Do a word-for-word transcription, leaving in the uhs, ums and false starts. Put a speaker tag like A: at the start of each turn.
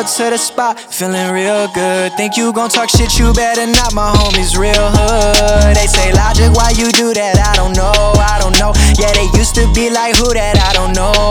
A: to the spot, feeling real good. Think you gon' talk shit, you better not, my homies real hood. They say, Logic, why you do that? I don't know, I don't know. Yeah, they used to be like, who that? I don't know.